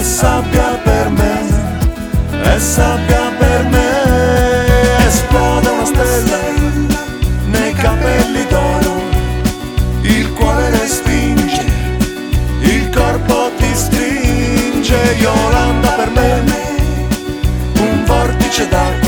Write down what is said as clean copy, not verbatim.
sabbia per me, è sabbia per me. Esplode una stella nei capelli d'oro, il cuore respinge, il corpo ti stringe. Yolanda per me, un vortice d'acqua